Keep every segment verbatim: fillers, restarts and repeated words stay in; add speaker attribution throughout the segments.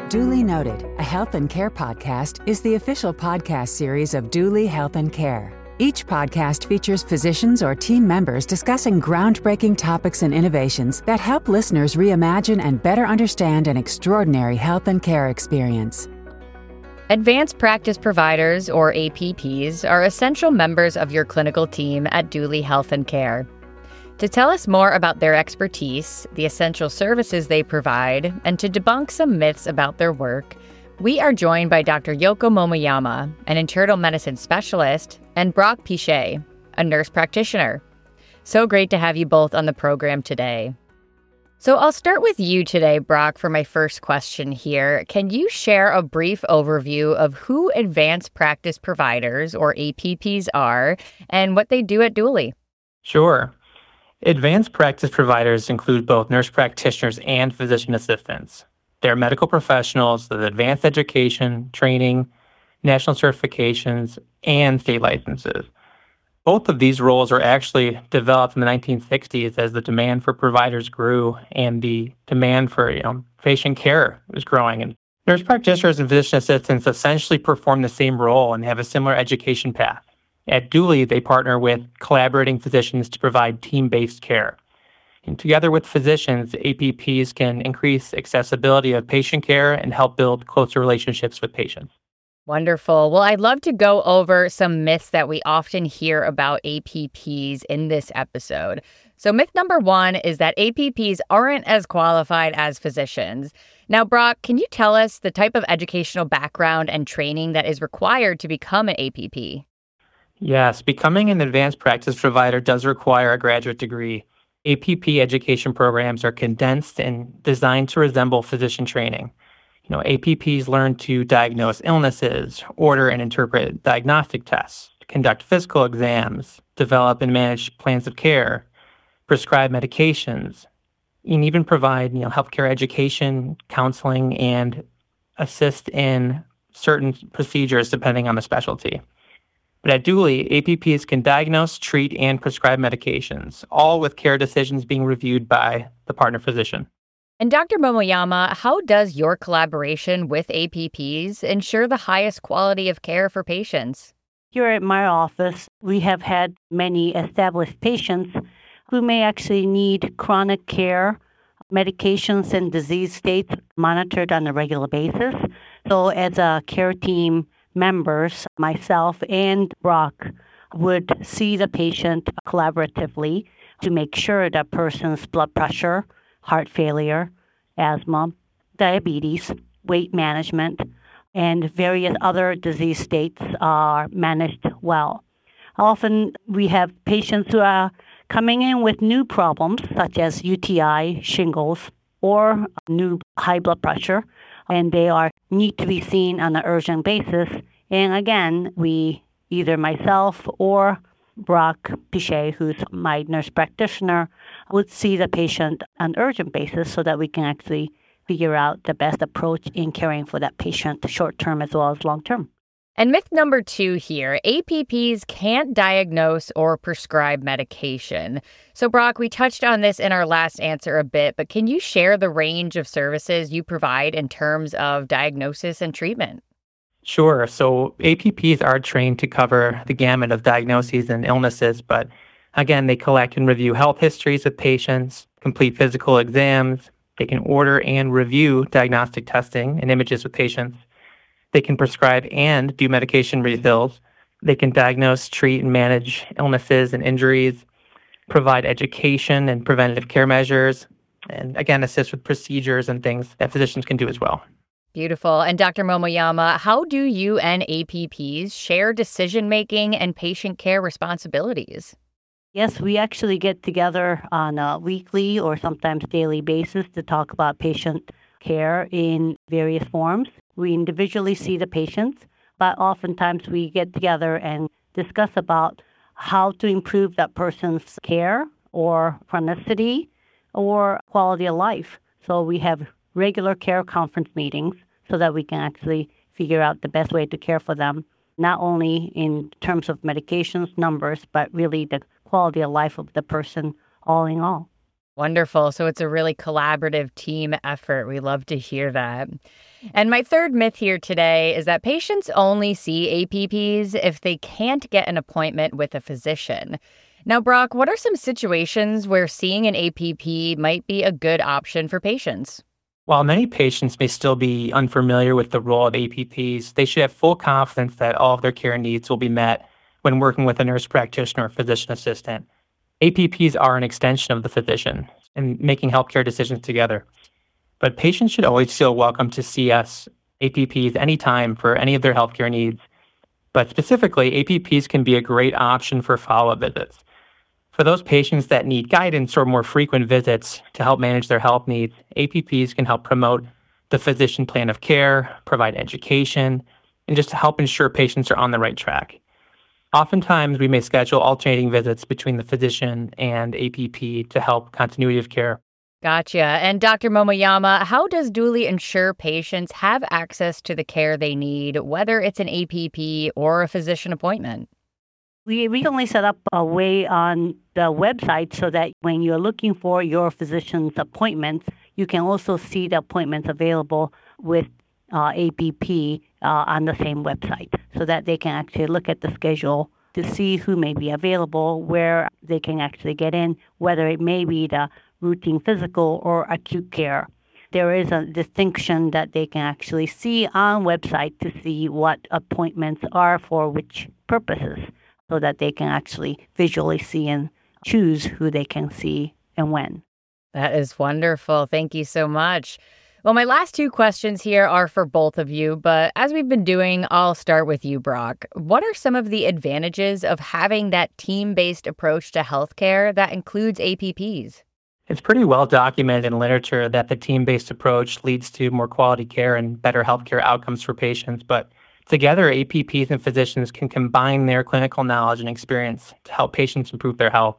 Speaker 1: Duly Noted, a health and care podcast, is the official podcast series of Duly Health and Care. Each podcast features physicians or team members discussing groundbreaking topics and innovations that help listeners reimagine and better understand an extraordinary health and care experience.
Speaker 2: Advanced Practice Providers, or A P Ps, are essential members of your clinical team at Duly Health and Care. To tell us more about their expertise, the essential services they provide, and to debunk some myths about their work, we are joined by Doctor Yoko Momoyama, an internal medicine specialist, and Brock Pichet, a nurse practitioner. So great to have you both on the program today. So I'll start with you today, Brock, for my first question here. Can you share a brief overview of who Advanced Practice Providers, or A P Ps, are and what they do at Duly?
Speaker 3: Sure. Advanced practice providers include both nurse practitioners and physician assistants. They're medical professionals with advanced education, training, national certifications, and state licenses. Both of these roles are actually developed in the nineteen sixties as the demand for providers grew and the demand for you know, patient care was growing. And nurse practitioners and physician assistants essentially perform the same role and have a similar education path. At Duly, they partner with collaborating physicians to provide team-based care. And together with physicians, A P Ps can increase accessibility of patient care and help build closer relationships with patients.
Speaker 2: Wonderful. Well, I'd love to go over some myths that we often hear about A P Ps in this episode. So myth number one is that A P Ps aren't as qualified as physicians. Now, Brock, can you tell us the type of educational background and training that is required to become an A P P?
Speaker 3: Yes, becoming an advanced practice provider does require a graduate degree. A P P education programs are condensed and designed to resemble physician training. You know, A P Ps learn to diagnose illnesses, order and interpret diagnostic tests, conduct physical exams, develop and manage plans of care, prescribe medications, and even provide, you know, healthcare education, counseling, and assist in certain procedures depending on the specialty. But at Duly, A P Ps can diagnose, treat, and prescribe medications, all with care decisions being reviewed by the partner physician.
Speaker 2: And Doctor Momoyama, how does your collaboration with A P Ps ensure the highest quality of care for patients?
Speaker 4: Here at my office, we have had many established patients who may actually need chronic care, medications and disease states monitored on a regular basis. So as a care team members, myself and Brock, would see the patient collaboratively to make sure that person's blood pressure, heart failure, asthma, diabetes, weight management, and various other disease states are managed well. Often we have patients who are coming in with new problems such as U T I, shingles, or new high blood pressure, and they are need to be seen on an urgent basis. And again, we, either myself or Brock Pichet, who's my nurse practitioner, would see the patient on an urgent basis so that we can actually figure out the best approach in caring for that patient short-term as well as long-term.
Speaker 2: And myth number two here, A P Ps can't diagnose or prescribe medication. So Brock, we touched on this in our last answer a bit, but can you share the range of services you provide in terms of diagnosis and treatment?
Speaker 3: Sure. So A P Ps are trained to cover the gamut of diagnoses and illnesses, but again, they collect and review health histories of patients, complete physical exams, they can order and review diagnostic testing and images with patients. They can prescribe and do medication refills. They can diagnose, treat, and manage illnesses and injuries, provide education and preventative care measures, and again, assist with procedures and things that physicians can do as well.
Speaker 2: Beautiful. And Doctor Momoyama, how do you and A P Ps share decision-making and patient care responsibilities?
Speaker 4: Yes, we actually get together on a weekly or sometimes daily basis to talk about patient care in various forms. We individually see the patients, but oftentimes we get together and discuss about how to improve that person's care or chronicity or quality of life. So we have regular care conference meetings so that we can actually figure out the best way to care for them, not only in terms of medications, numbers, but really the quality of life of the person all in all.
Speaker 2: Wonderful. So it's a really collaborative team effort. We love to hear that. And my third myth here today is that patients only see A P Ps if they can't get an appointment with a physician. Now, Brock, what are some situations where seeing an A P P might be a good option for patients?
Speaker 3: While many patients may still be unfamiliar with the role of A P Ps, they should have full confidence that all of their care needs will be met when working with a nurse practitioner or physician assistant. A P Ps are an extension of the physician and making healthcare decisions together. But patients should always feel welcome to see us, A P Ps, anytime for any of their healthcare needs. But specifically, A P Ps can be a great option for follow-up visits. For those patients that need guidance or more frequent visits to help manage their health needs, A P Ps can help promote the physician plan of care, provide education, and just to help ensure patients are on the right track. Oftentimes, we may schedule alternating visits between the physician and A P P to help continuity of care.
Speaker 2: Gotcha. And Doctor Momoyama, how does Duly ensure patients have access to the care they need, whether it's an A P P or a physician appointment?
Speaker 4: We recently set up a way on the website so that when you're looking for your physician's appointments, you can also see the appointments available with uh, A P P uh, on the same website so that they can actually look at the schedule to see who may be available, where they can actually get in, whether it may be the routine physical or acute care. There is a distinction that they can actually see on website to see what appointments are for which purposes, so that they can actually visually see and choose who they can see and when.
Speaker 2: That is wonderful. Thank you so much. Well, my last two questions here are for both of you, but as we've been doing, I'll start with you, Brock. What are some of the advantages of having that team-based approach to healthcare that includes A P Ps?
Speaker 3: It's pretty well documented in literature that the team-based approach leads to more quality care and better healthcare outcomes for patients, but together, A P Ps and physicians can combine their clinical knowledge and experience to help patients improve their health.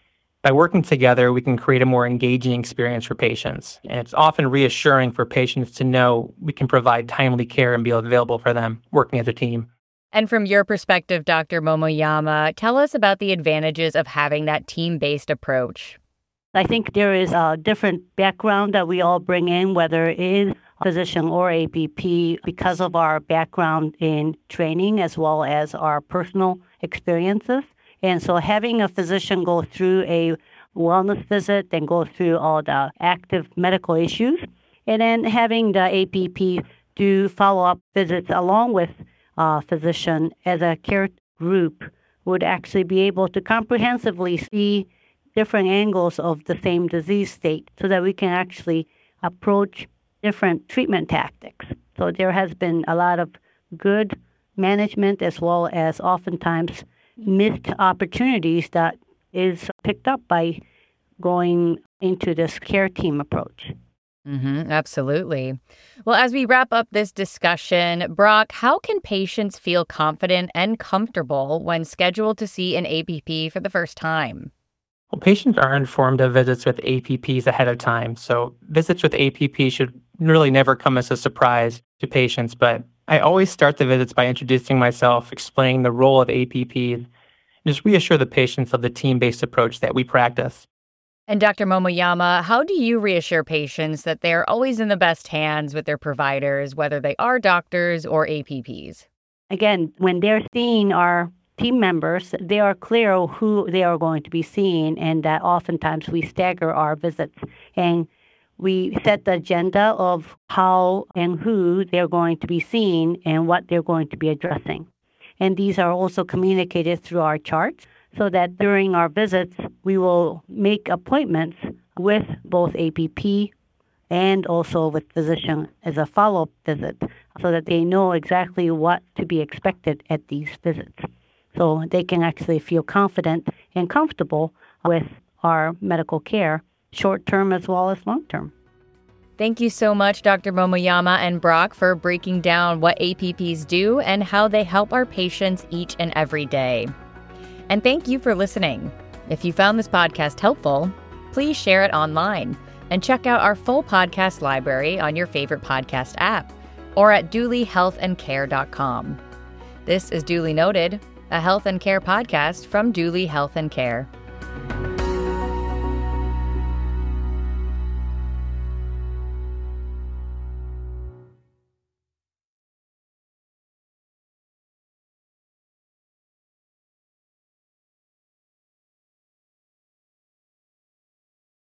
Speaker 3: By working together, we can create a more engaging experience for patients, and it's often reassuring for patients to know we can provide timely care and be available for them working as a team.
Speaker 2: And from your perspective, Doctor Momoyama, tell us about the advantages of having that team-based approach.
Speaker 4: I think there is a different background that we all bring in, whether it is physician or A P P, because of our background in training as well as our personal experiences. And so having a physician go through a wellness visit and go through all the active medical issues, and then having the A P P do follow-up visits along with a physician as a care group would actually be able to comprehensively see different angles of the same disease state so that we can actually approach different treatment tactics. So there has been a lot of good management as well as oftentimes missed opportunities that is picked up by going into this care team approach.
Speaker 2: Mm-hmm, absolutely. Well, as we wrap up this discussion, Brock, how can patients feel confident and comfortable when scheduled to see an A P P for the first time?
Speaker 3: Well, patients are informed of visits with A P Ps ahead of time, so visits with A P Ps should really never come as a surprise to patients, but I always start the visits by introducing myself, explaining the role of A P Ps, and just reassure the patients of the team-based approach that we practice.
Speaker 2: And Doctor Momoyama, how do you reassure patients that they're always in the best hands with their providers, whether they are doctors or A P Ps?
Speaker 4: Again, when they're seeing our team members, they are clear who they are going to be seeing, and that oftentimes we stagger our visits. And we set the agenda of how and who they're going to be seeing and what they're going to be addressing. And these are also communicated through our charts so that during our visits, we will make appointments with both A P P and also with physician as a follow-up visit so that they know exactly what to be expected at these visits. So they can actually feel confident and comfortable with our medical care, short-term as well as long-term.
Speaker 2: Thank you so much, Doctor Momoyama and Brock, for breaking down what A P Ps do and how they help our patients each and every day. And thank you for listening. If you found this podcast helpful, please share it online and check out our full podcast library on your favorite podcast app or at duly health and care dot com. This is Duly Noted, a health and care podcast from Duly Health and Care.